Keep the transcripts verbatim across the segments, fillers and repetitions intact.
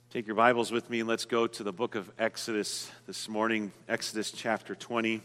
Take your Bibles with me and let's go to the book of Exodus this morning, Exodus chapter twenty.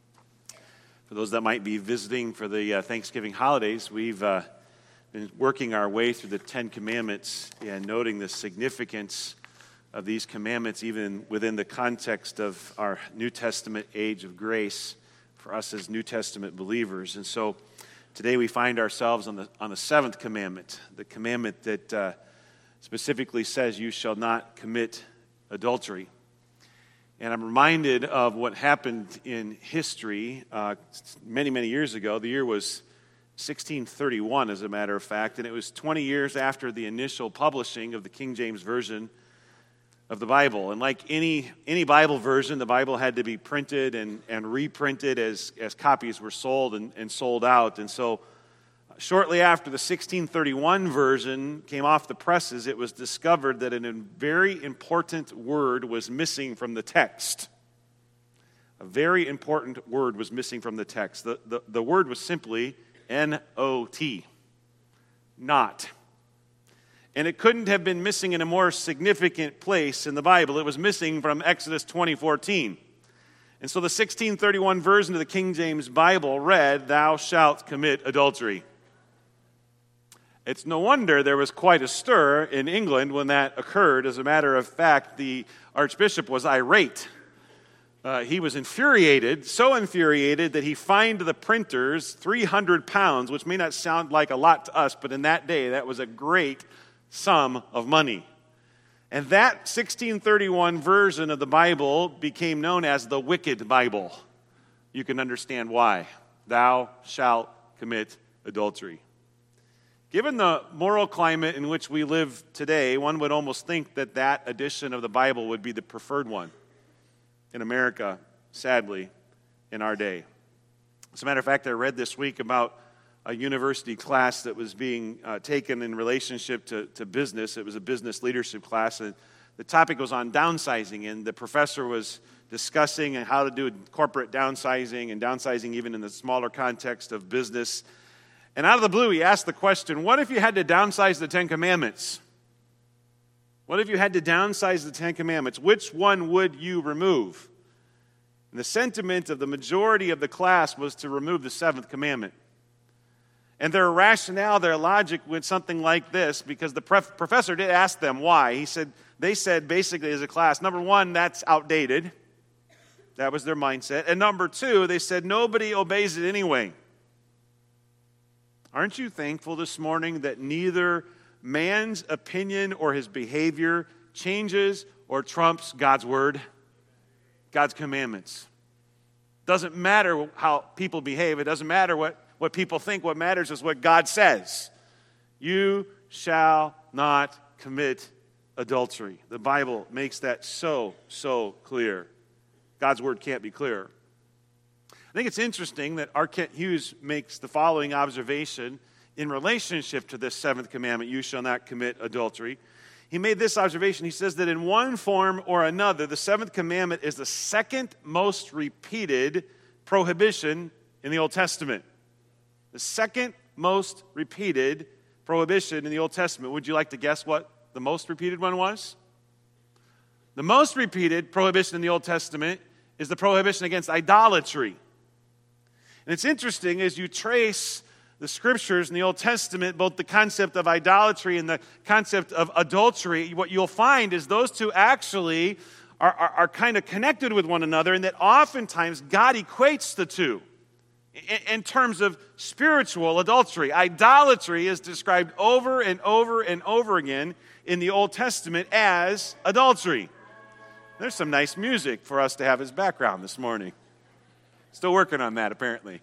For those that might be visiting for the uh, Thanksgiving holidays, we've uh, been working our way through the Ten Commandments and noting the significance of these commandments even within the context of our New Testament age of grace for us as New Testament believers. And so today we find ourselves on the on the seventh commandment, the commandment that uh, specifically says, you shall not commit adultery. And I'm reminded of what happened in history uh, many, many years ago. The year was sixteen thirty-one, as a matter of fact, and it was twenty years after the initial publishing of the King James Version of the Bible. And like any any Bible version, the Bible had to be printed and, and reprinted as, as copies were sold and, and sold out. And so shortly after the sixteen thirty-one version came off the presses, it was discovered that a very important word was missing from the text. A very important word was missing from the text. The, the, the word was simply N O T, not. And it couldn't have been missing in a more significant place in the Bible. It was missing from Exodus twenty fourteen. And so the sixteen thirty-one version of the King James Bible read, "Thou shalt commit adultery." It's no wonder there was quite a stir in England when that occurred. As a matter of fact, the Archbishop was irate. Uh, he was infuriated, so infuriated that he fined the printers three hundred pounds, which may not sound like a lot to us, but in that day, that was a great sum of money. And that sixteen thirty-one version of the Bible became known as the Wicked Bible. You can understand why. Thou shalt commit adultery. Given the moral climate in which we live today, one would almost think that that edition of the Bible would be the preferred one in America, sadly, in our day. As a matter of fact, I read this week about a university class that was being uh, taken in relationship to, to business. It was a business leadership class, and the topic was on downsizing, and the professor was discussing how to do corporate downsizing and downsizing even in the smaller context of business. And out of the blue, he asked the question, what if you had to downsize the Ten Commandments? What if you had to downsize the Ten Commandments? Which one would you remove? And the sentiment of the majority of the class was to remove the seventh commandment. And their rationale, their logic went something like this, because the pref- professor did ask them why. He said, they said basically as a class, number one, that's outdated. That was their mindset. And number two, they said nobody obeys it anyway. Aren't you thankful this morning that neither man's opinion or his behavior changes or trumps God's word, God's commandments? Doesn't matter how people behave. It doesn't matter what, what people think. What matters is what God says. You shall not commit adultery. The Bible makes that so, so clear. God's word can't be clearer. I think it's interesting that R. Kent Hughes makes the following observation in relationship to this seventh commandment, you shall not commit adultery. He made this observation. He says that in one form or another, the seventh commandment is the second most repeated prohibition in the Old Testament. The second most repeated prohibition in the Old Testament. Would you like to guess what the most repeated one was? The most repeated prohibition in the Old Testament is the prohibition against idolatry. And it's interesting as you trace the scriptures in the Old Testament, both the concept of idolatry and the concept of adultery, what you'll find is those two actually are, are, are kind of connected with one another, and that oftentimes God equates the two in, in terms of spiritual adultery. Idolatry is described over and over and over again in the Old Testament as adultery. There's some nice music for us to have as background this morning. Still working on that, apparently.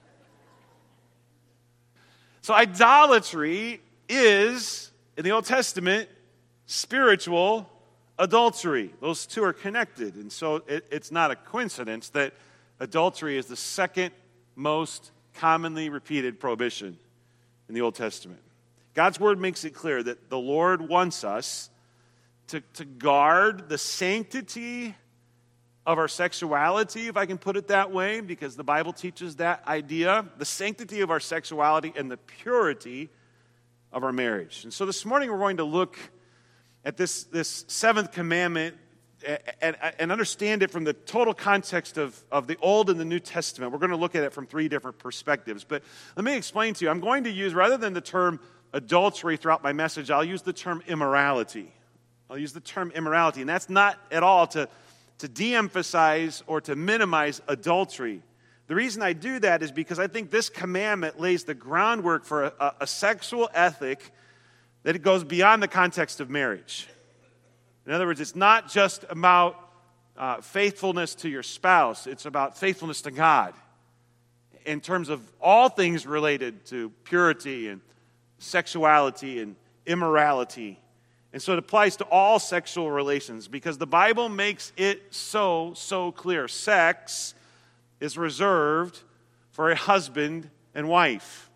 So idolatry is, in the Old Testament, spiritual adultery. Those two are connected. And so it, it's not a coincidence that adultery is the second most commonly repeated prohibition in the Old Testament. God's word makes it clear that the Lord wants us to, to guard the sanctity of our sexuality, if I can put it that way, because the Bible teaches that idea, the sanctity of our sexuality and the purity of our marriage. And so this morning we're going to look at this, this seventh commandment and, and understand it from the total context of, of the Old and the New Testament. We're going to look at it from three different perspectives. But let me explain to you. I'm going to use, rather than the term adultery throughout my message, I'll use the term immorality. I'll use the term immorality. And that's not at all to, to de-emphasize or to minimize adultery. The reason I do that is because I think this commandment lays the groundwork for a, a sexual ethic that it goes beyond the context of marriage. In other words, it's not just about uh, faithfulness to your spouse. It's about faithfulness to God in terms of all things related to purity and sexuality and immorality. And so it applies to all sexual relations because the Bible makes it so, so clear. Sex is reserved for a husband and wife.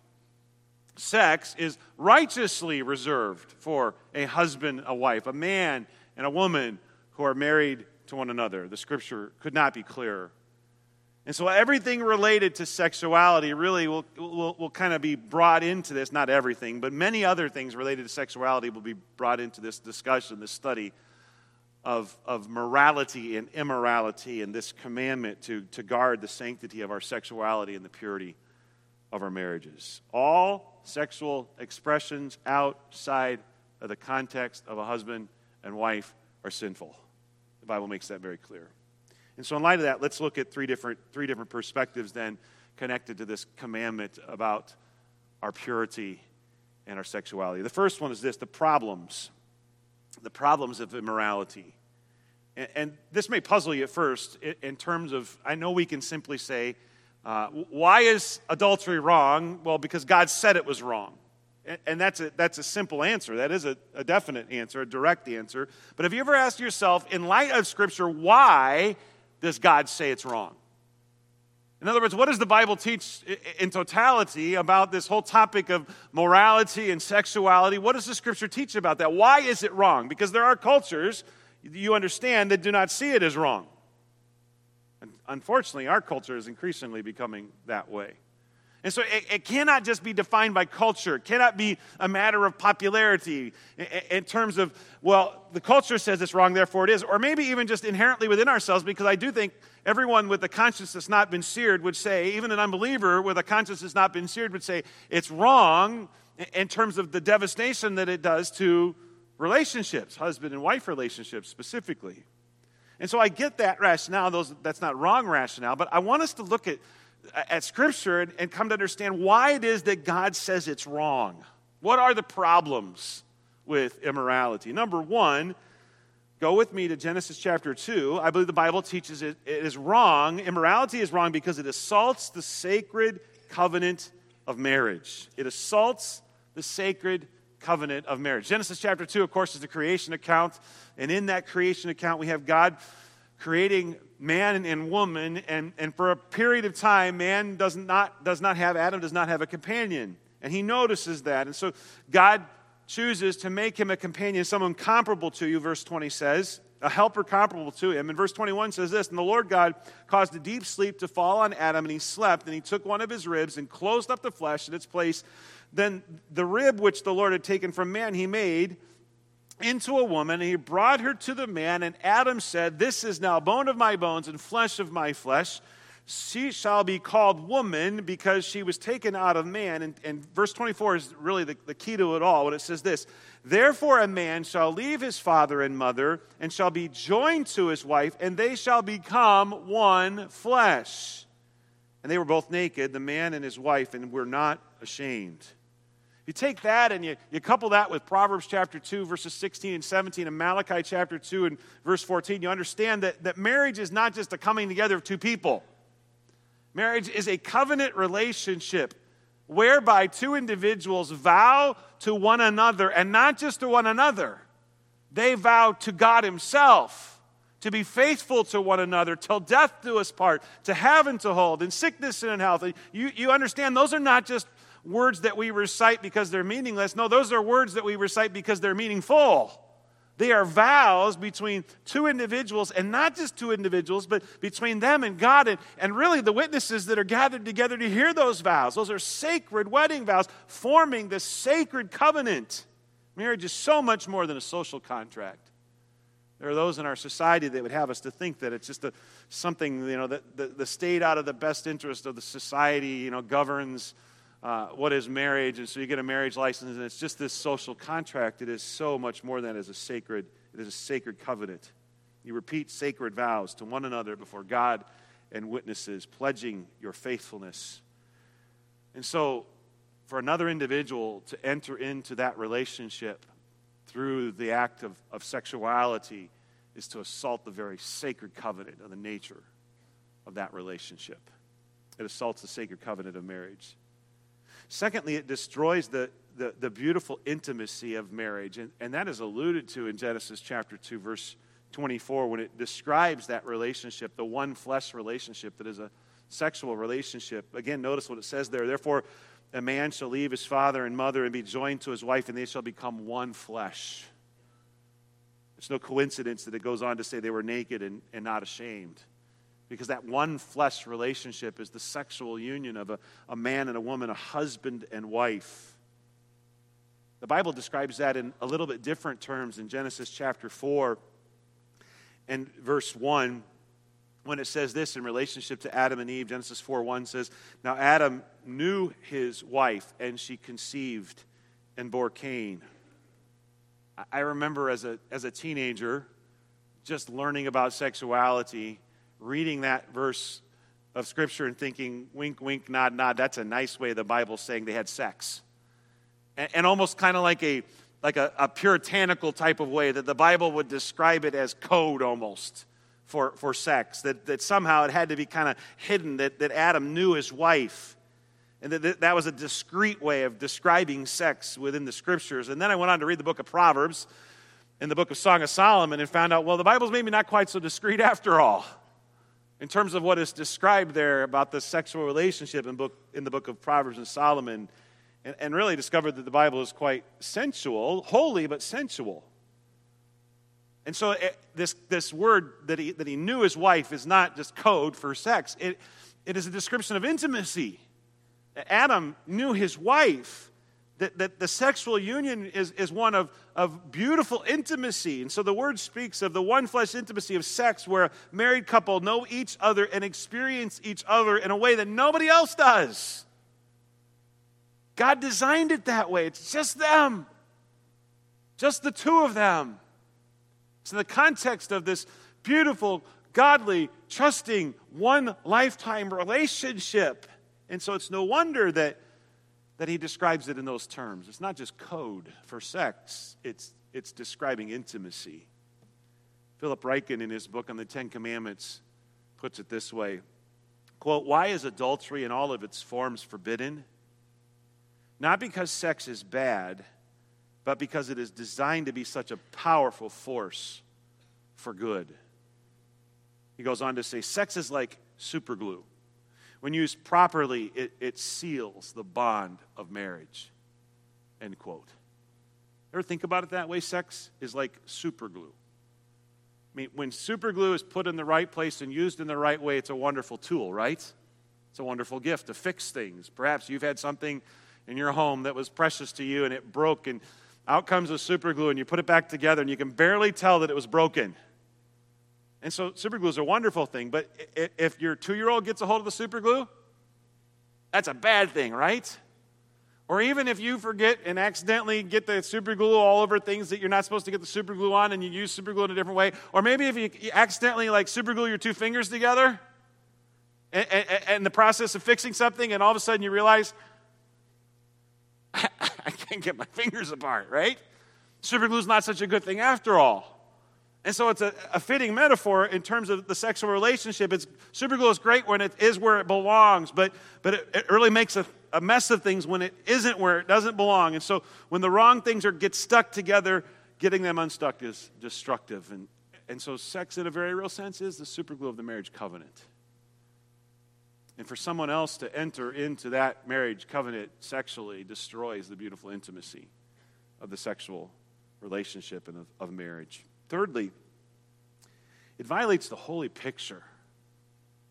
Sex is righteously reserved for a husband, a wife, a man and a woman who are married to one another. The scripture could not be clearer. And so everything related to sexuality really will, will, will kind of be brought into this, not everything, but many other things related to sexuality will be brought into this discussion, this study of, of morality and immorality and this commandment to, to guard the sanctity of our sexuality and the purity of our marriages. All sexual expressions outside of the context of a husband and wife are sinful. The Bible makes that very clear. And so in light of that, let's look at three different three different perspectives then connected to this commandment about our purity and our sexuality. The first one is this, the problems. The problems of immorality. And, and this may puzzle you at first in, in terms of, I know we can simply say, uh, why is adultery wrong? Well, because God said it was wrong. And that's a, that's a simple answer. That is a, a definite answer, a direct answer. But have you ever asked yourself, in light of Scripture, why does God say it's wrong? In other words, what does the Bible teach in totality about this whole topic of morality and sexuality? What does the Scripture teach about that? Why is it wrong? Because there are cultures, you understand, that do not see it as wrong. And unfortunately, our culture is increasingly becoming that way. And so it, it cannot just be defined by culture. It cannot be a matter of popularity in, in terms of, well, the culture says it's wrong, therefore it is. Or maybe even just inherently within ourselves, because I do think everyone with a conscience that's not been seared would say, even an unbeliever with a conscience that's not been seared would say, it's wrong in terms of the devastation that it does to relationships, husband and wife relationships specifically. And so I get that rationale. Those, that's not wrong rationale, but I want us to look at at Scripture and, and come to understand why it is that God says it's wrong. What are the problems with immorality? Number one, go with me to Genesis chapter two. I believe the Bible teaches it, it is wrong. Immorality is wrong because it assaults the sacred covenant of marriage. It assaults the sacred covenant of marriage. Genesis chapter two, of course, is the creation account. And in that creation account, we have God creating man and woman, and, and for a period of time, man does not, does not have, Adam does not have a companion. And he notices that. And so God chooses to make him a companion, someone comparable to you, verse twenty says, a helper comparable to him. And verse twenty-one says this, and the Lord God caused a deep sleep to fall on Adam, and he slept, and he took one of his ribs and closed up the flesh in its place. Then the rib which the Lord had taken from man, he made into a woman, and he brought her to the man, and Adam said, this is now bone of my bones and flesh of my flesh. She shall be called woman because she was taken out of man. And, and verse twenty-four is really the, the key to it all when it says this, therefore a man shall leave his father and mother and shall be joined to his wife, and they shall become one flesh. And they were both naked, the man and his wife, and were not ashamed. You take that and you, you couple that with Proverbs chapter two, verses sixteen and seventeen, and Malachi chapter two and verse fourteen, you understand that, that marriage is not just a coming together of two people. Marriage is a covenant relationship whereby two individuals vow to one another, and not just to one another. They vow to God himself to be faithful to one another till death do us part, to have and to hold, in sickness and in health. You, you understand those are not just words that we recite because they're meaningless. No, those are words that we recite because they're meaningful. They are vows between two individuals, and not just two individuals, but between them and God, and, and really the witnesses that are gathered together to hear those vows. Those are sacred wedding vows, forming the sacred covenant Marriage is so much more than a social contract. There are those in our society that would have us to think that it's just a, something, you know, that the, the state out of the best interest of the society, you know, governs uh, what is marriage. And so you get a marriage license and it's just this social contract. It is so much more than it is a sacred, it is a sacred covenant. You repeat sacred vows to one another before God and witnesses, pledging your faithfulness. And so for another individual to enter into that relationship through the act of, of sexuality is to assault the very sacred covenant of the nature of that relationship. It assaults the sacred covenant of marriage. Secondly, it destroys the, the, the beautiful intimacy of marriage, and, and that is alluded to in Genesis chapter two, verse twenty-four, when it describes that relationship, the one flesh relationship that is a sexual relationship. Again, notice what it says there. Therefore, a man shall leave his father and mother and be joined to his wife, and they shall become one flesh. It's no coincidence that it goes on to say they were naked and, and not ashamed. Because that one flesh relationship is the sexual union of a, a man and a woman, a husband and wife. The Bible describes that in a little bit different terms in Genesis chapter four and verse one. When it says this in relationship to Adam and Eve, Genesis four one says, "Now Adam knew his wife, and she conceived and bore Cain." I remember as a as a teenager just learning about sexuality, reading that verse of Scripture and thinking, wink, wink, nod, nod, that's a nice way the Bible's saying they had sex. And, and almost kind of like a like a, a puritanical type of way that the Bible would describe it as code almost. For, for sex, that, that somehow it had to be kind of hidden, that, that Adam knew his wife, and that, that that was a discreet way of describing sex within the Scriptures. And then I went on to read the book of Proverbs and the book of Song of Solomon and found out, well, the Bible's maybe not quite so discreet after all in terms of what is described there about the sexual relationship in, book, in the book of Proverbs and Solomon, and, and really discovered that the Bible is quite sensual, holy but sensual. And so it, this, this word that he, that he knew his wife is not just code for sex. It, it is a description of intimacy. Adam knew his wife, that, that the sexual union is, is one of, of beautiful intimacy. And so the word speaks of the one flesh intimacy of sex where a married couple know each other and experience each other in a way that nobody else does. God designed it that way. It's just them. Just the two of them. It's in the context of this beautiful, godly, trusting, one lifetime relationship. And so it's no wonder that, that he describes it in those terms. It's not just code for sex. It's, it's describing intimacy. Philip Ryken, in his book on the Ten Commandments, puts it this way, quote, "Why is adultery in all of its forms forbidden? Not because sex is bad, but because it is designed to be such a powerful force for good." He goes on to say, sex is like superglue. When used properly, it, it seals the bond of marriage. End quote. Ever think about it that way? Sex is like superglue. I mean, when superglue is put in the right place and used in the right way, it's a wonderful tool, right? It's a wonderful gift to fix things. Perhaps you've had something in your home that was precious to you and it broke, and out comes the super glue, and you put it back together, and you can barely tell that it was broken. And so super glue is a wonderful thing, but if your two-year-old gets a hold of the super glue, that's a bad thing, right? Or even if you forget and accidentally get the super glue all over things that you're not supposed to get the super glue on, and you use super glue in a different way. Or maybe if you accidentally like super glue your two fingers together, and, and, and the process of fixing something, and all of a sudden you realize, I can't get my fingers apart, right? Super glue is not such a good thing after all. And so it's a, a fitting metaphor in terms of the sexual relationship. It's, super glue is great when it is where it belongs, but, but it, it really makes a, a mess of things when it isn't where it doesn't belong. And so when the wrong things are get stuck together, getting them unstuck is destructive. And, and so sex, in a very real sense, is the super glue of the marriage covenant. And for someone else to enter into that marriage covenant sexually destroys the beautiful intimacy of the sexual relationship and of, of marriage. Thirdly, it violates the holy picture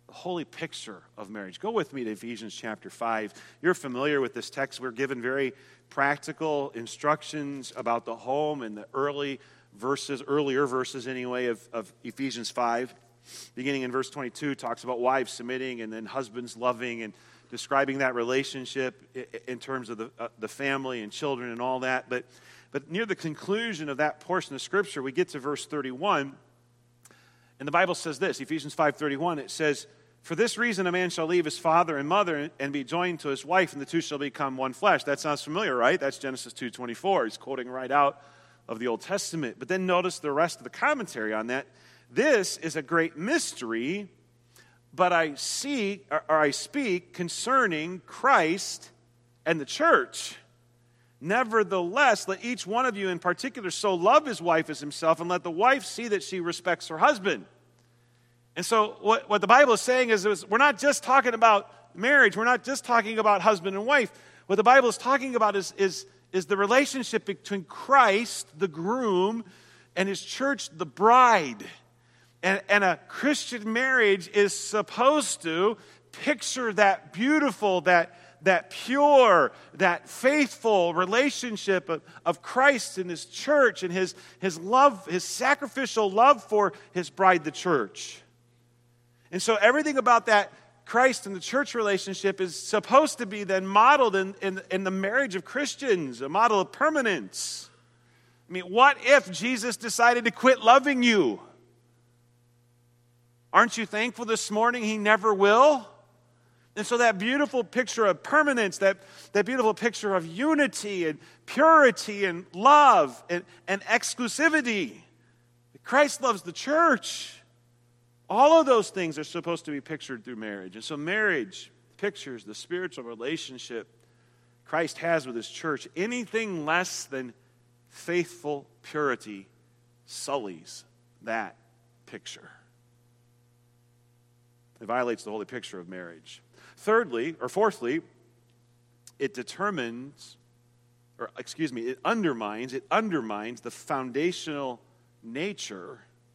the holy picture of marriage. Go with me to Ephesians chapter five. You're familiar with this text. We're given very practical instructions about the home in the early verses, earlier verses anyway, of, of Ephesians five. Beginning in verse twenty-two, talks about wives submitting and then husbands loving and describing that relationship in terms of the, uh, the family and children and all that. But, but near the conclusion of that portion of Scripture, we get to verse thirty-one, and the Bible says this, Ephesians five thirty-one, it says, "For this reason a man shall leave his father and mother and be joined to his wife, and the two shall become one flesh." That sounds familiar, right? That's Genesis two twenty-four. He's quoting right out of the Old Testament. But then notice the rest of the commentary on that. "This is a great mystery, but I see, or I speak concerning Christ and the church. Nevertheless, let each one of you in particular so love his wife as himself, and let the wife see that she respects her husband." And so what, what the Bible is saying is, is we're not just talking about marriage. We're not just talking about husband and wife. What the Bible is talking about is, is, is the relationship between Christ, the groom, and his church, the bride. And, and a Christian marriage is supposed to picture that beautiful, that, that pure, that faithful relationship of, of Christ and his church and his, his love, his sacrificial love for his bride, the church. And so everything about that Christ and the church relationship is supposed to be then modeled in, in, in the marriage of Christians, a model of permanence. I mean, what if Jesus decided to quit loving you? Aren't you thankful this morning he never will? And so that beautiful picture of permanence, that, that beautiful picture of unity and purity and love and, and exclusivity. Christ loves the church. All of those things are supposed to be pictured through marriage. And so marriage pictures the spiritual relationship Christ has with his church. Anything less than faithful purity sullies that picture. It violates the holy picture of marriage. Thirdly, or fourthly, it determines, or excuse me, it undermines, it undermines the foundational nature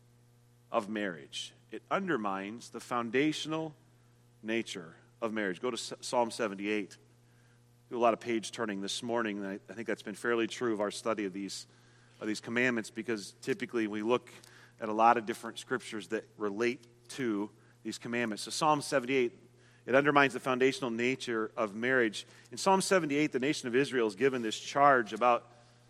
of marriage. It undermines the foundational nature of marriage. Go to Psalm seventy-eight. Do a lot of page turning this morning, and I, I think that's been fairly true of our study of these, of these commandments, because typically we look at a lot of different scriptures that relate to these commandments. So Psalm seventy-eight, it undermines the foundational nature of marriage. In Psalm seventy-eight, the nation of Israel is given this charge about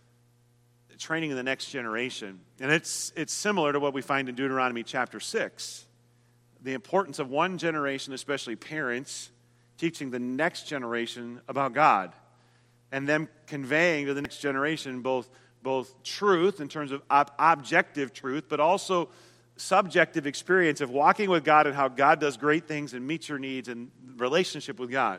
training in the next generation. And it's it's similar to what we find in Deuteronomy chapter six. The importance of one generation, especially parents, teaching the next generation about God, and them conveying to the next generation both, both truth in terms of ob- objective truth, but also subjective experience of walking with God and how God does great things and meets your needs and relationship with God.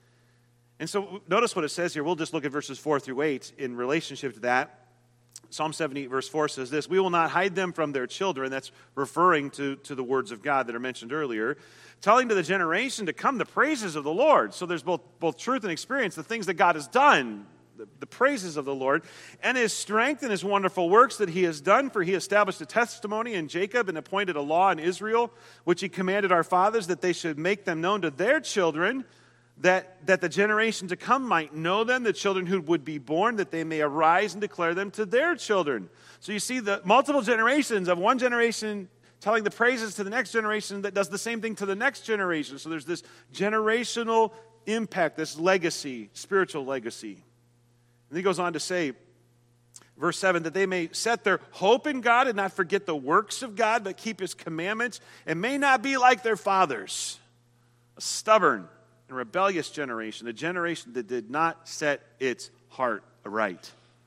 And so notice what it says here. We'll just look at verses four through eight in relationship to that. Psalm seventy-eight verse four says this: "We will not hide them from their children." That's referring to, to the words of God that are mentioned earlier. "Telling to the generation to come the praises of the Lord." So there's both, both truth and experience, the things that God has done, the, the praises of the Lord, "and his strength and his wonderful works that he has done. For he established a testimony in Jacob and appointed a law in Israel, which he commanded our fathers, that they should make them known to their children, that, that the generation to come might know them, the children who would be born, that they may arise and declare them to their children." So you see the multiple generations of one generation telling the praises to the next generation that does the same thing to the next generation. So there's this generational impact, this legacy, spiritual legacy. And he goes on to say, verse seven, "that they may set their hope in God and not forget the works of God, but keep his commandments, and may not be like their fathers, a stubborn and rebellious generation, a generation that did not set its heart aright."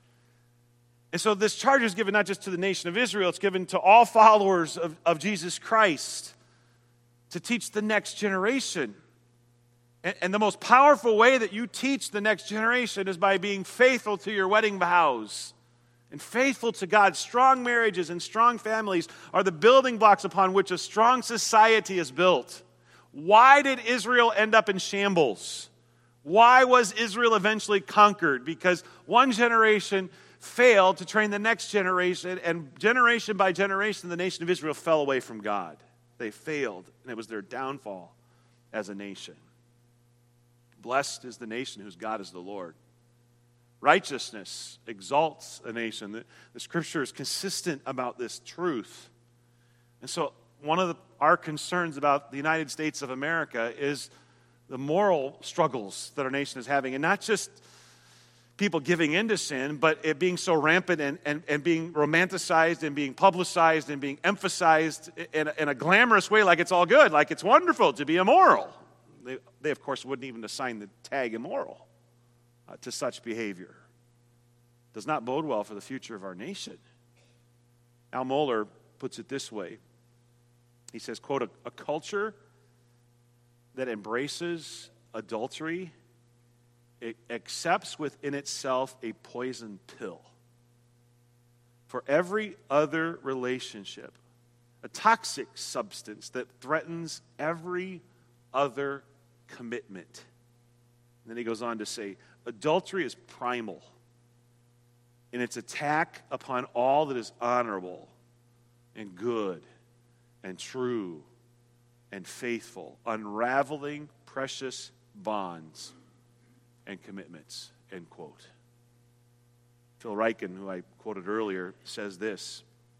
And so this charge is given not just to the nation of Israel, it's given to all followers of, of Jesus Christ to teach the next generation. And, and the most powerful way that you teach the next generation is by being faithful to your wedding vows and faithful to God. Strong marriages and strong families are the building blocks upon which a strong society is built. Why did Israel end up in shambles? Why was Israel eventually conquered? Because one generation failed to train the next generation, and generation by generation, the nation of Israel fell away from God. They failed, and it was their downfall as a nation. Blessed is the nation whose God is the Lord. Righteousness exalts a nation. The, the Scripture is consistent about this truth. And so one of the, our concerns about the United States of America is the moral struggles that our nation is having. And not just people giving into sin, but it being so rampant and, and, and being romanticized and being publicized and being emphasized in a, in a glamorous way, like it's all good, like it's wonderful to be immoral. They, they of course, wouldn't even assign the tag immoral uh, to such behavior. Does not bode well for the future of our nation. Al Mohler puts it this way. He says, quote, a, a culture that embraces adultery, it accepts within itself a poison pill for every other relationship, a toxic substance that threatens every other commitment. And then he goes on to say, adultery is primal in its attack upon all that is honorable and good and true and faithful, unraveling precious bonds and commitments, end quote. Phil Ryken, who I quoted earlier, says this: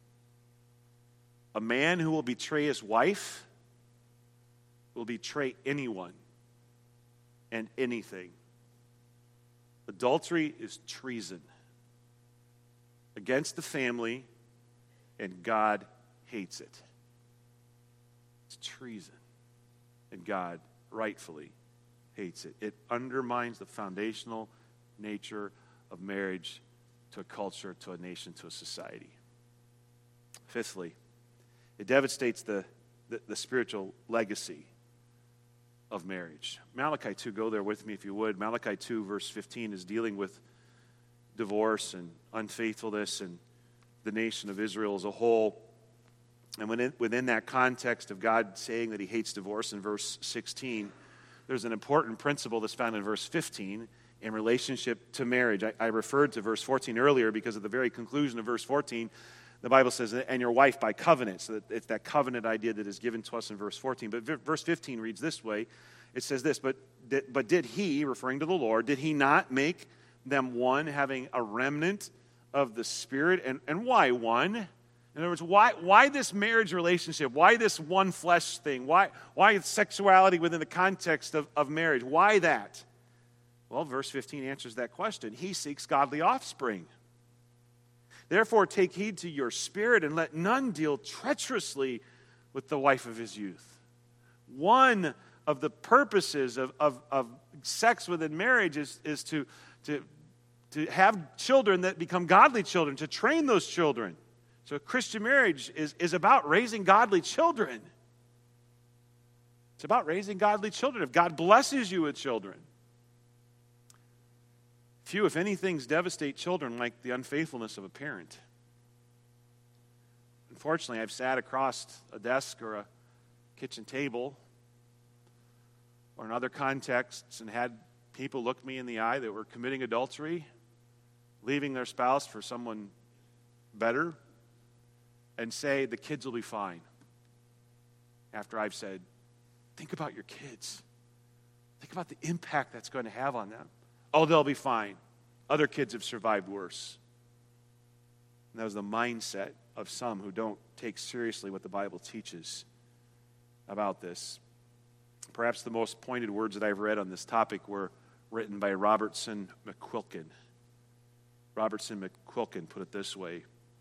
a man who will betray his wife will betray anyone and anything. Adultery is treason against the family, and God hates it. It's treason, and God rightfully hates it. It undermines the foundational nature of marriage to a culture, to a nation, to a society. Fifthly, it devastates the, the, the spiritual legacy of marriage. Malachi two, go there with me if you would. Malachi two, verse fifteen, is dealing with divorce and unfaithfulness and the nation of Israel as a whole. And within, within that context of God saying that he hates divorce in verse sixteen, there's an important principle that's found in verse fifteen in relationship to marriage. I, I referred to verse fourteen earlier because at the very conclusion of verse fourteen, the Bible says, and your wife by covenant. So that it's that covenant idea that is given to us in verse fourteen. But v- verse fifteen reads this way. It says this, but did, but did he, referring to the Lord, did he not make them one, having a remnant of the Spirit? And, and why one? In other words, why, why this marriage relationship? Why this one flesh thing? Why, why sexuality within the context of, of marriage? Why that? Well, verse fifteen answers that question. He seeks godly offspring. Therefore, take heed to your spirit, and let none deal treacherously with the wife of his youth. One of the purposes of, of, of sex within marriage is, is to, to, to have children that become godly children, to train those children. So Christian marriage is, is about raising godly children. It's about raising godly children. If God blesses you with children. Few, if any, things devastate children like the unfaithfulness of a parent. Unfortunately, I've sat across a desk or a kitchen table or in other contexts and had people look me in the eye that were committing adultery, leaving their spouse for someone better, and say, the kids will be fine. After I've said, think about your kids. Think about the impact that's going to have on them. Oh, they'll be fine. Other kids have survived worse. And that was the mindset of some who don't take seriously what the Bible teaches about this. Perhaps the most pointed words that I've read on this topic were written by Robertson McQuilkin. Robertson McQuilkin put it this way,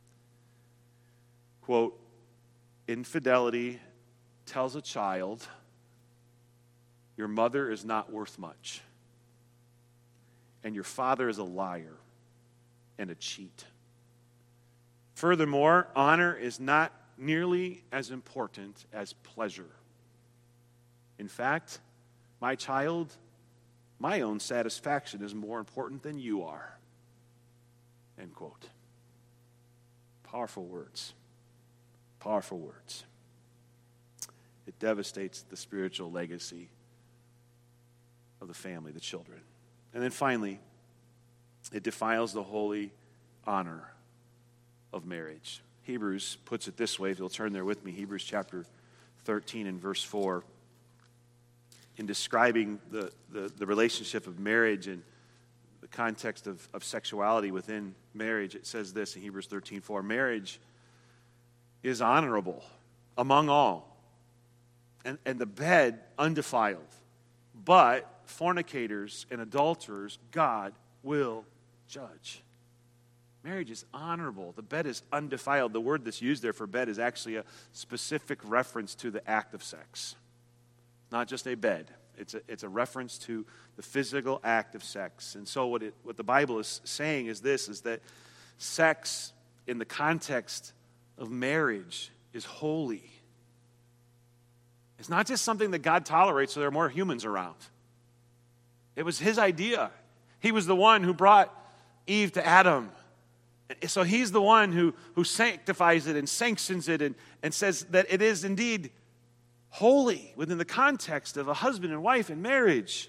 quote, infidelity tells a child your mother is not worth much, and your father is a liar and a cheat. Furthermore, honor is not nearly as important as pleasure. In fact, my child, my own satisfaction is more important than you are. End quote. Powerful words. Powerful words. It devastates the spiritual legacy of the family, the children. And then finally, it defiles the holy honor of marriage. Hebrews puts it this way, if you'll turn there with me, Hebrews chapter thirteen and verse four, in describing the, the, the relationship of marriage and the context of, of sexuality within marriage, it says this in Hebrews thirteen four, marriage is honorable among all, and, and the bed undefiled. But fornicators and adulterers, God will judge. Marriage is honorable. The bed is undefiled. The word that's used there for bed is actually a specific reference to the act of sex. Not just a bed. It's a, it's a reference to the physical act of sex. And so what, it, what the Bible is saying is this, is that sex in the context of marriage is holy. It's not just something that God tolerates so there are more humans around. It was his idea. He was the one who brought Eve to Adam. So he's the one who, who sanctifies it and sanctions it and, and says that it is indeed holy within the context of a husband and wife in marriage.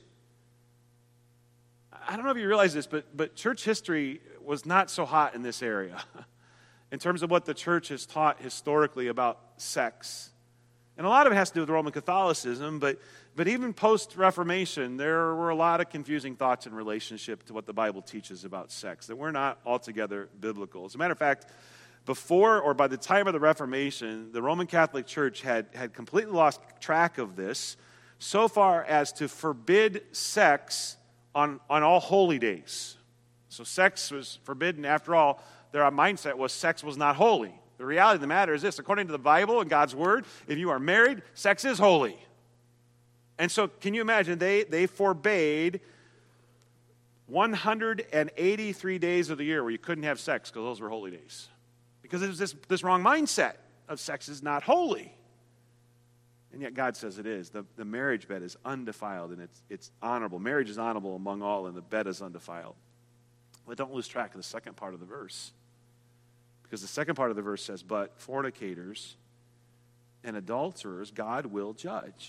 I don't know if you realize this, but, but church history was not so hot in this area in terms of what the church has taught historically about sex. And a lot of it has to do with Roman Catholicism, but, but even post-Reformation, there were a lot of confusing thoughts in relationship to what the Bible teaches about sex that were not altogether biblical. As a matter of fact, before or by the time of the Reformation, the Roman Catholic Church had, had completely lost track of this, so far as to forbid sex on, on all holy days. So sex was forbidden. After all, their mindset was sex was not holy. The reality of the matter is this: according to the Bible and God's Word, if you are married, sex is holy. And so can you imagine, they, they forbade one hundred eighty-three days of the year where you couldn't have sex because those were holy days. Because it was this, this wrong mindset of sex is not holy. And yet God says it is. The, the marriage bed is undefiled and it's, it's honorable. Marriage is honorable among all and the bed is undefiled. But don't lose track of the second part of the verse. Because the second part of the verse says, but fornicators and adulterers God will judge.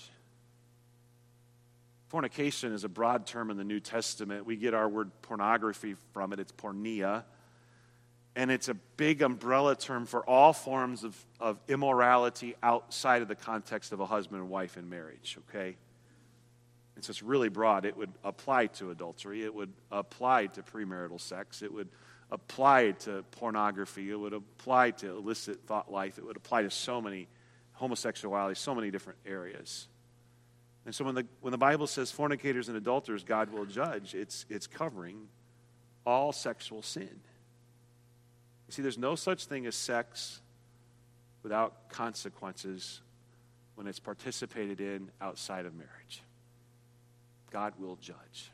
Fornication is a broad term in the New Testament. We get our word pornography from it. It's porneia. And it's a big umbrella term for all forms of, of immorality outside of the context of a husband and wife in marriage, okay? And so it's really broad. It would apply to adultery. It would apply to premarital sex. It would apply to pornography. It would apply to illicit thought life. It would apply to so many, homosexuality, so many different areas. And so when the when the Bible says fornicators and adulterers God will judge, it's it's covering all sexual sin. You see, there's no such thing as sex without consequences when it's participated in outside of marriage. God will judge.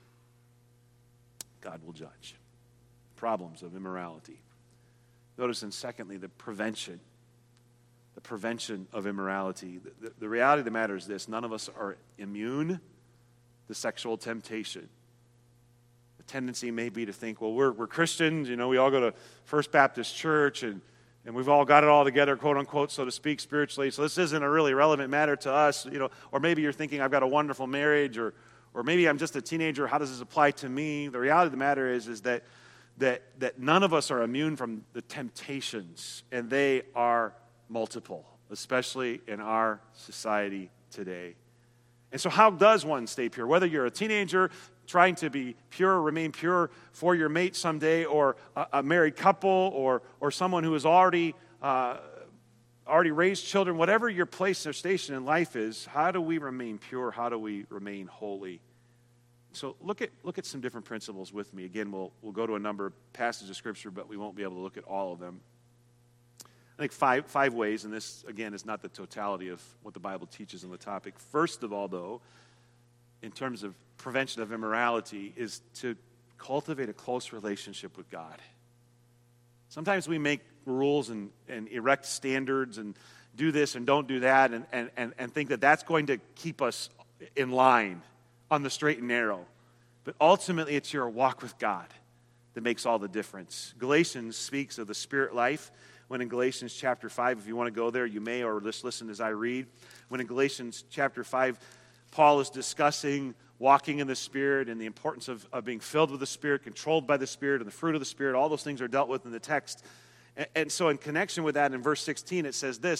God will judge. Problems of immorality. Notice, and secondly, the prevention. The prevention of immorality. The, the, the reality of the matter is this: none of us are immune to sexual temptation. The tendency may be to think, well, we're, we're Christians, you know, we all go to First Baptist Church, and, and we've all got it all together, quote unquote, so to speak, spiritually, so this isn't a really relevant matter to us, you know. Or maybe you're thinking, I've got a wonderful marriage, or or maybe I'm just a teenager, how does this apply to me? The reality of the matter is, is that that that none of us are immune from the temptations, and they are multiple, especially in our society today. And so how does one stay pure? Whether you're a teenager trying to be pure, remain pure for your mate someday, or a, a married couple, or or someone who has already uh, already raised children, whatever your place or station in life is, how do we remain pure? How do we remain holy? So look at look at some different principles with me. Again, we'll we'll go to a number of passages of Scripture, but we won't be able to look at all of them. I think five five ways, and this, again, is not the totality of what the Bible teaches on the topic. First of all, though, in terms of prevention of immorality, is to cultivate a close relationship with God. Sometimes we make rules and, and erect standards and do this and don't do that and, and, and, and think that that's going to keep us in line on the straight and narrow. But ultimately, it's your walk with God that makes all the difference. Galatians speaks of the spirit life, when in Galatians chapter five, if you want to go there, you may, or just listen as I read. When in Galatians chapter five, Paul is discussing walking in the Spirit and the importance of, of being filled with the Spirit, controlled by the Spirit, and the fruit of the Spirit. All those things are dealt with in the text. And, and so in connection with that, in verse sixteen, it says this: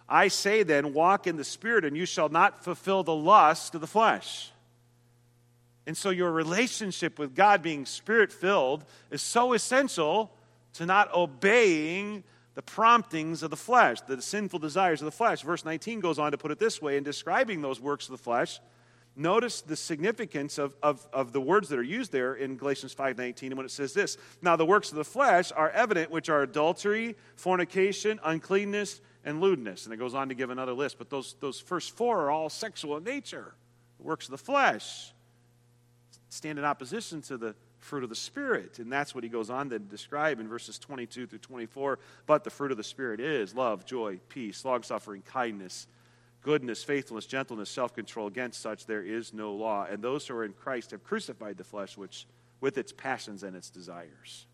I say then, walk in the Spirit, and you shall not fulfill the lust of the flesh. And so your relationship with God being Spirit-filled is so essential to not obeying the promptings of the flesh, the sinful desires of the flesh. Verse nineteen goes on to put it this way, in describing those works of the flesh. Notice the significance of, of, of the words that are used there in Galatians five nineteen, and when it says this, now the works of the flesh are evident, which are adultery, fornication, uncleanness, and lewdness. And it goes on to give another list, but those, those first four are all sexual in nature. The works of the flesh stand in opposition to the fruit of the Spirit, and that's what he goes on to describe in verses twenty-two through twenty-four. But the fruit of the Spirit is love, joy, peace, long-suffering, kindness, goodness, faithfulness, gentleness, self-control. Against such there is no law. And those who are in Christ have crucified the flesh which, with its passions and its desires.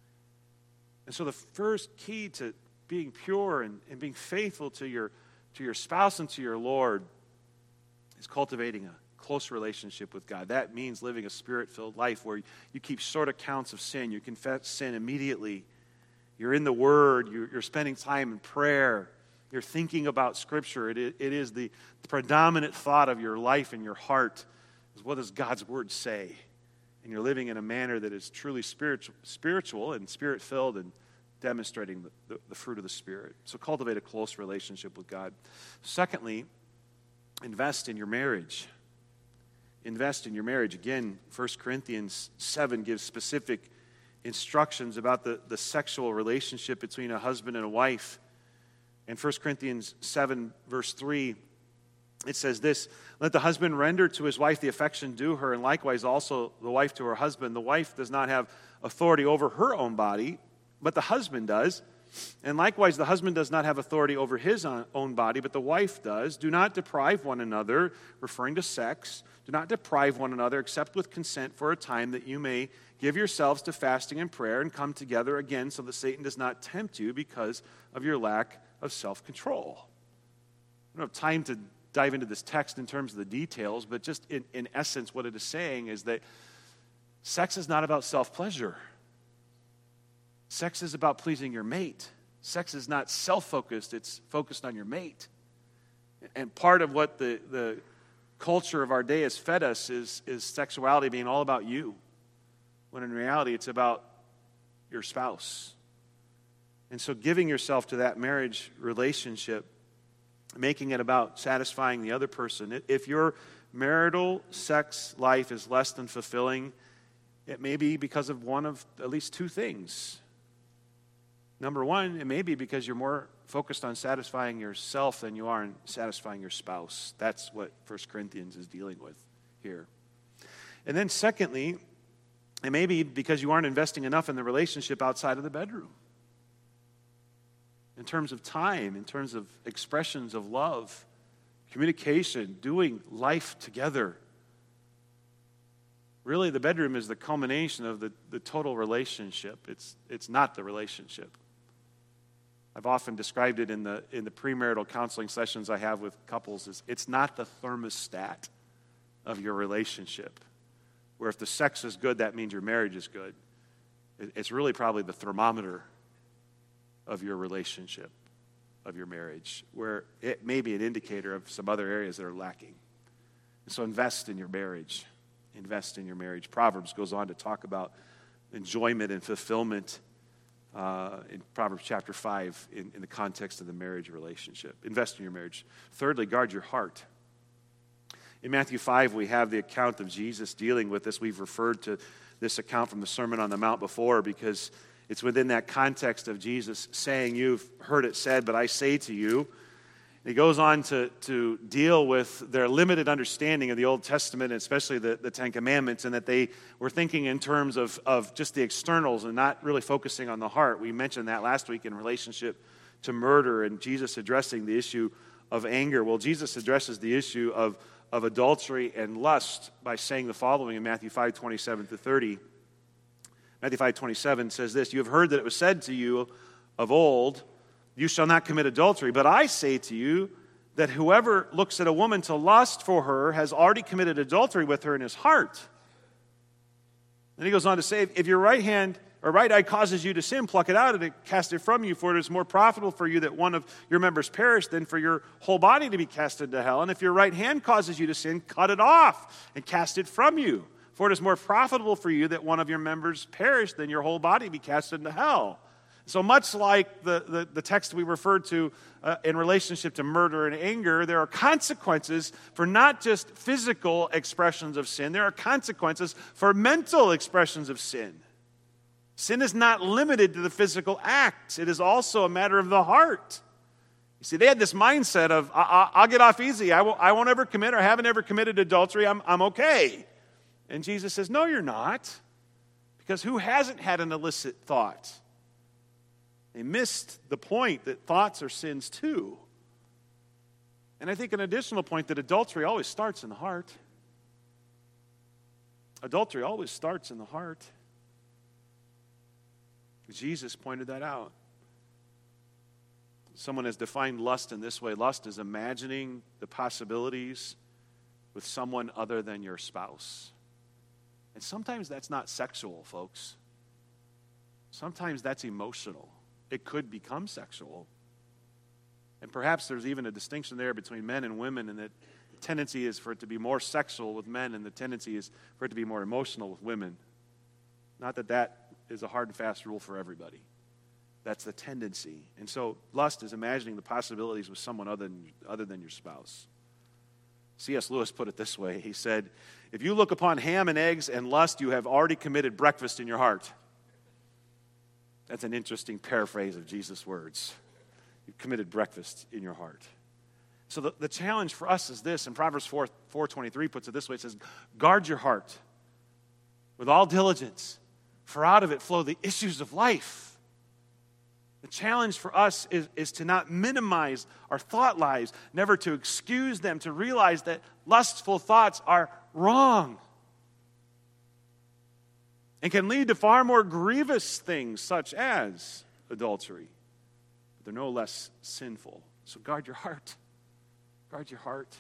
And so the first key to being pure and, and being faithful to your, to your spouse and to your Lord is cultivating a close relationship with God. That means living a Spirit-filled life where you keep short accounts of sin. You confess sin immediately. You're in the Word. You're, you're spending time in prayer. You're thinking about Scripture. It, it is the predominant thought of your life and your heart is what does God's Word say? And you're living in a manner that is truly spiritual, spiritual and Spirit-filled and demonstrating the, the, the fruit of the Spirit. So cultivate a close relationship with God. Secondly, invest in your marriage. Invest in your marriage. Again, First Corinthians seven gives specific instructions about the, the sexual relationship between a husband and a wife. In First Corinthians seven, verse three, it says this, let the husband render to his wife the affection due her, and likewise also the wife to her husband. The wife does not have authority over her own body, but the husband does. And likewise, the husband does not have authority over his own body, but the wife does. Do not deprive one another, referring to sex. Do not deprive one another except with consent for a time, that you may give yourselves to fasting and prayer and come together again so that Satan does not tempt you because of your lack of self-control. I don't have time to dive into this text in terms of the details, but just in, in essence what it is saying is that sex is not about self-pleasure. Sex is about pleasing your mate. Sex is not self-focused, it's focused on your mate. And part of what the, the culture of our day has fed us is, is sexuality being all about you, when in reality it's about your spouse. And so giving yourself to that marriage relationship, making it about satisfying the other person. If your marital sex life is less than fulfilling, it may be because of one of at least two things. Number one, it may be because you're more focused on satisfying yourself than you are on satisfying your spouse. That's what First Corinthians is dealing with here. And then secondly, it may be because you aren't investing enough in the relationship outside of the bedroom. In terms of time, in terms of expressions of love, communication, doing life together. Really, the bedroom is the culmination of the, the total relationship. It's, it's not the relationship. I've often described it in the in the premarital counseling sessions I have with couples as it's not the thermostat of your relationship, where if the sex is good, that means your marriage is good. It's really probably the thermometer of your relationship, of your marriage, where it may be an indicator of some other areas that are lacking. And so invest in your marriage. Invest in your marriage. Proverbs goes on to talk about enjoyment and fulfillment Uh, in Proverbs chapter five, in, in the context of the marriage relationship. Invest in your marriage. Thirdly, guard your heart. In Matthew five, we have the account of Jesus dealing with this. We've referred to this account from the Sermon on the Mount before because it's within that context of Jesus saying, you've heard it said, but I say to you. He goes on to, to deal with their limited understanding of the Old Testament, especially the, the Ten Commandments, and that they were thinking in terms of, of just the externals and not really focusing on the heart. We mentioned that last week in relationship to murder and Jesus addressing the issue of anger. Well, Jesus addresses the issue of, of adultery and lust by saying the following in Matthew five, twenty-seven to thirty. Matthew five, twenty-seven says this, you have heard that it was said to you of old, you shall not commit adultery. But I say to you that whoever looks at a woman to lust for her has already committed adultery with her in his heart. Then he goes on to say, if your right hand or right eye causes you to sin, pluck it out and cast it from you, for it is more profitable for you that one of your members perish than for your whole body to be cast into hell. And if your right hand causes you to sin, cut it off and cast it from you, for it is more profitable for you that one of your members perish than your whole body be cast into hell. So much like the, the, the text we referred to uh, in relationship to murder and anger, there are consequences for not just physical expressions of sin. There are consequences for mental expressions of sin. Sin is not limited to the physical acts. It is also a matter of the heart. You see, they had this mindset of, I, I, I'll get off easy. I won't, I won't ever commit or haven't ever committed adultery. I'm, I'm okay. And Jesus says, no, you're not. Because who hasn't had an illicit thought? They missed the point that thoughts are sins too. And I think an additional point that adultery always starts in the heart. Adultery always starts in the heart. Jesus pointed that out. Someone has defined lust in this way. Lust is imagining the possibilities with someone other than your spouse. And sometimes that's not sexual, folks. Sometimes that's emotional. It could become sexual. And perhaps there's even a distinction there between men and women, and that the tendency is for it to be more sexual with men, and the tendency is for it to be more emotional with women. Not that that is a hard and fast rule for everybody. That's the tendency. And so lust is imagining the possibilities with someone other than, other than your spouse. C S Lewis put it this way. He said, if you look upon ham and eggs and lust, you have already committed breakfast in your heart. That's an interesting paraphrase of Jesus' words. You've committed breakfast in your heart. So the, the challenge for us is this, and Proverbs four twenty-three puts it this way. It says, guard your heart with all diligence, for out of it flow the issues of life. The challenge for us is, is to not minimize our thought lives, never to excuse them, to realize that lustful thoughts are wrong and can lead to far more grievous things, such as adultery. But they're no less sinful. So guard your heart. Guard your heart.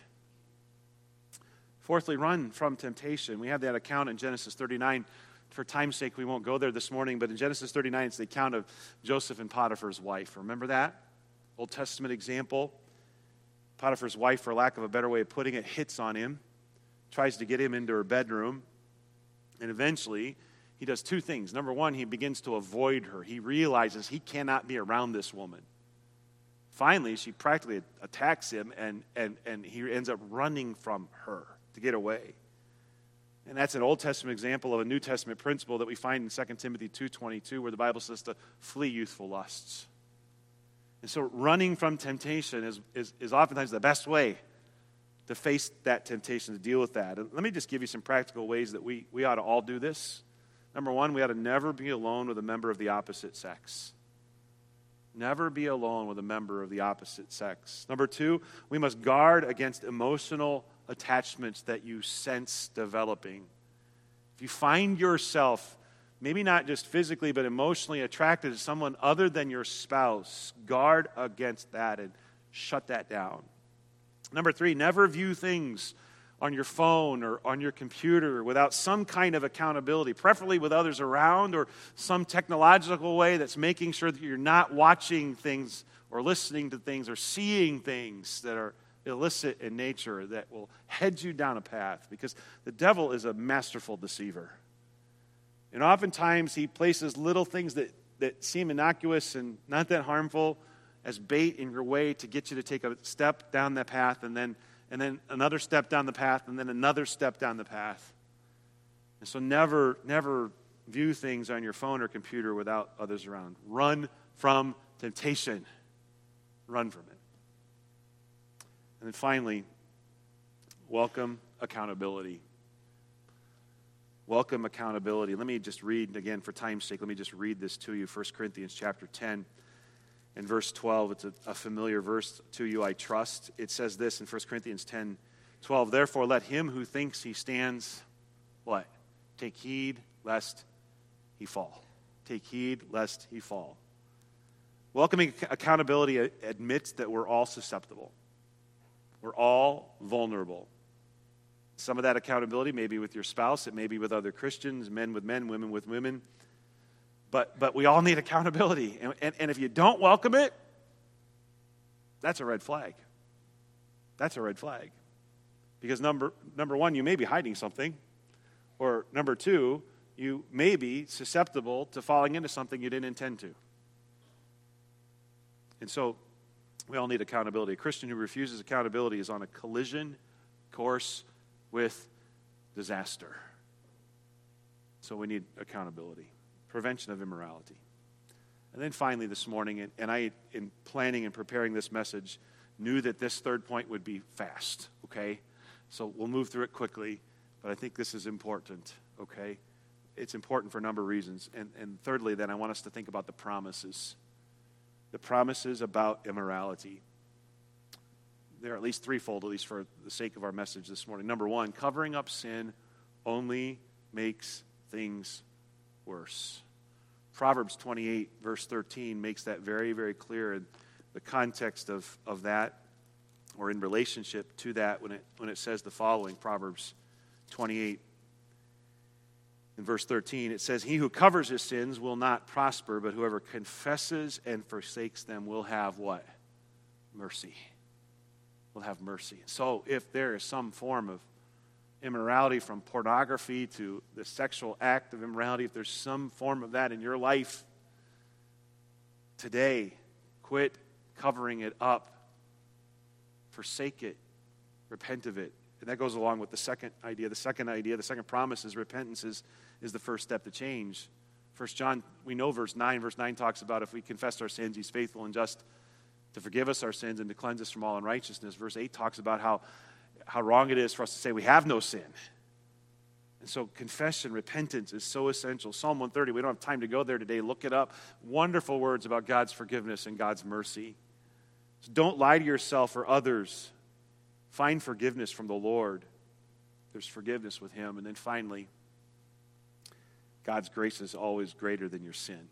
Fourthly, run from temptation. We have that account in Genesis thirty-nine. For time's sake, we won't go there this morning, but in Genesis thirty-nine, it's the account of Joseph and Potiphar's wife. Remember that? Old Testament example. Potiphar's wife, for lack of a better way of putting it, hits on him, tries to get him into her bedroom, and eventually he does two things. Number one, he begins to avoid her. He realizes he cannot be around this woman. Finally, she practically attacks him, and, and, and he ends up running from her to get away. And that's an Old Testament example of a New Testament principle that we find in Second Timothy two twenty-two, where the Bible says to flee youthful lusts. And so running from temptation is, is, is oftentimes the best way to face that temptation, to deal with that. And let me just give you some practical ways that we, we ought to all do this. Number one, we ought to never be alone with a member of the opposite sex. Never be alone with a member of the opposite sex. Number two, we must guard against emotional attachments that you sense developing. If you find yourself, maybe not just physically, but emotionally attracted to someone other than your spouse, guard against that and shut that down. Number three, never view things on your phone or on your computer without some kind of accountability, preferably with others around, or some technological way that's making sure that you're not watching things or listening to things or seeing things that are illicit in nature that will head you down a path, because the devil is a masterful deceiver. And oftentimes he places little things that, that seem innocuous and not that harmful as bait in your way to get you to take a step down that path, and then and then another step down the path, and then another step down the path. And so never, never view things on your phone or computer without others around. Run from temptation. Run from it. And then finally, welcome accountability. Welcome accountability. Let me just read, again, for time's sake, let me just read this to you. First Corinthians chapter ten and verse twelve. It's a, a familiar verse to you, I trust. It says this in First Corinthians ten twelve. Therefore, let him who thinks he stands, what? Take heed lest he fall. Take heed lest he fall. Welcoming accountability admits that we're all susceptible. We're all vulnerable. Some of that accountability may be with your spouse. It may be with other Christians, men with men, women with women. But, but we all need accountability. And, and, and if you don't welcome it, that's a red flag. That's a red flag. Because number, number one, you may be hiding something. Or number two, you may be susceptible to falling into something you didn't intend to. And so we all need accountability. A Christian who refuses accountability is on a collision course with disaster. So we need accountability. Prevention of immorality. And then finally this morning, and, and I, in planning and preparing this message, knew that this third point would be fast, okay? So we'll move through it quickly, but I think this is important, okay? It's important for a number of reasons. And, and thirdly, then, I want us to think about the promises. The promises about immorality. They're at least threefold, at least for the sake of our message this morning. Number one, covering up sin only makes things worse. Proverbs twenty-eight, verse thirteen, makes that very, very clear in the context of, of that, or in relationship to that, when it, when it says the following, Proverbs twenty-eight, in verse thirteen, it says, "He who covers his sins will not prosper, but whoever confesses and forsakes them will have" what? Mercy. Will have mercy. So if there is some form of immorality, from pornography to the sexual act of immorality, if there's some form of that in your life today, quit covering it up. Forsake it. Repent of it. And that goes along with the second idea. The second idea, the second promise is repentance is, is the first step to change. First John, we know verse nine. Verse nine talks about if we confess our sins, he's faithful and just to forgive us our sins and to cleanse us from all unrighteousness. Verse eight talks about how, how wrong it is for us to say we have no sin. And so confession, repentance is so essential. Psalm one thirty, we don't have time to go there today. Look it up. Wonderful words about God's forgiveness and God's mercy. So don't lie to yourself or others. Find forgiveness from the Lord. There's forgiveness with him. And then finally, God's grace is always greater than your sin.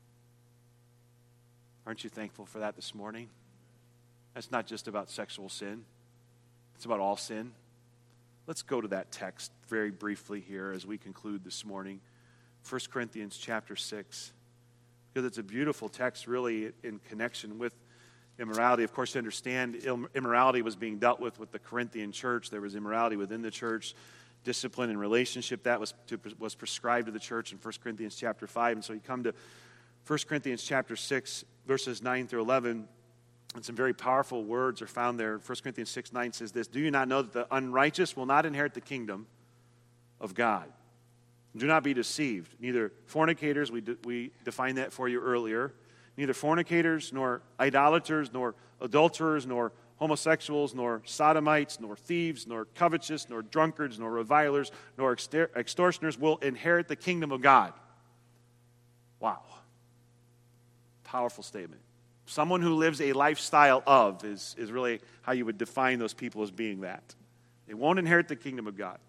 Aren't you thankful for that this morning? That's not just about sexual sin. It's about all sin. Let's go to that text very briefly here as we conclude this morning. First Corinthians chapter six. Because it's a beautiful text really in connection with immorality. Of course, to understand immorality was being dealt with with the Corinthian church. There was immorality within the church, discipline and relationship that was to, was prescribed to the church in First Corinthians chapter five. And so you come to First Corinthians chapter six, verses nine through eleven, and some very powerful words are found there. First Corinthians six, nine says this: "Do you not know that the unrighteous will not inherit the kingdom of God? Do not be deceived. Neither fornicators," we, de- we defined that for you earlier, "neither fornicators, nor idolaters, nor adulterers, nor homosexuals, nor sodomites, nor thieves, nor covetous, nor drunkards, nor revilers, nor extor- extortioners will inherit the kingdom of God." Wow. Powerful statement. Someone who lives a lifestyle of is, is really how you would define those people as being that. They won't inherit the kingdom of God.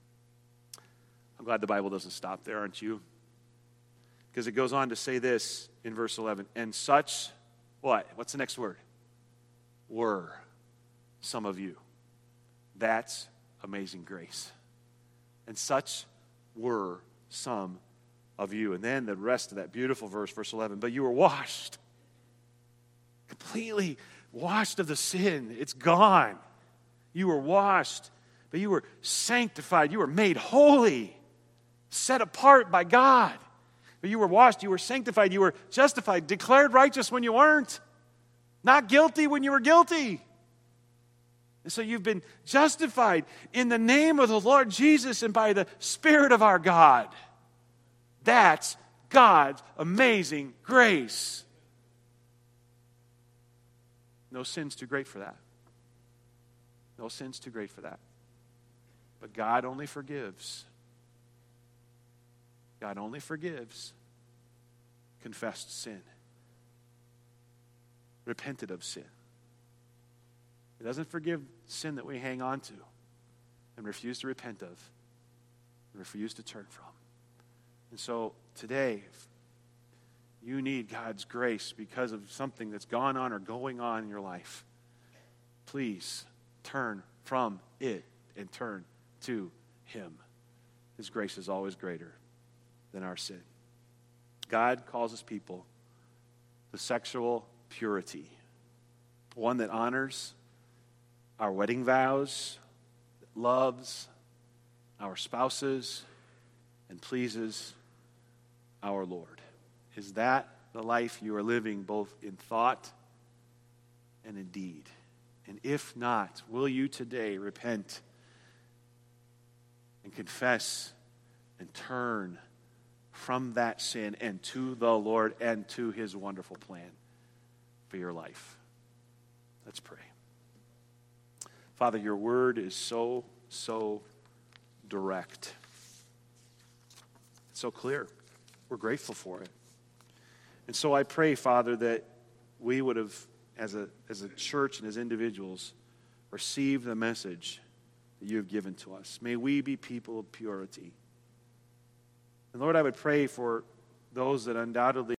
I'm glad the Bible doesn't stop there, aren't you? Because it goes on to say this in verse eleven. "And such," what? What's the next word? "Were some of you." That's amazing grace. "And such were some of you." And then the rest of that beautiful verse, verse eleven. "But you were washed." Completely washed of the sin. It's gone. You were washed, but you were sanctified. You were made holy, set apart by God. But you were washed, you were sanctified, you were justified, declared righteous when you weren't, not guilty when you were guilty. And so you've been justified in the name of the Lord Jesus and by the Spirit of our God. That's God's amazing grace. No sin's too great for that. No sin's too great for that. But God only forgives. God only forgives confessed sin. Repented of sin. He doesn't forgive sin that we hang on to and refuse to repent of and refuse to turn from. And so today, you need God's grace because of something that's gone on or going on in your life. Please turn from it and turn to Him. His grace is always greater than our sin. God calls his people to sexual purity, one that honors our wedding vows, that loves our spouses, and pleases our Lord. Is that the life you are living both in thought and in deed? And if not, will you today repent and confess and turn from that sin and to the Lord and to his wonderful plan for your life? Let's pray. Father, your word is so, so direct. It's so clear. We're grateful for it. And so I pray, Father, that we would have, as a, as a church and as individuals, received the message that you have given to us. May we be people of purity. And Lord, I would pray for those that undoubtedly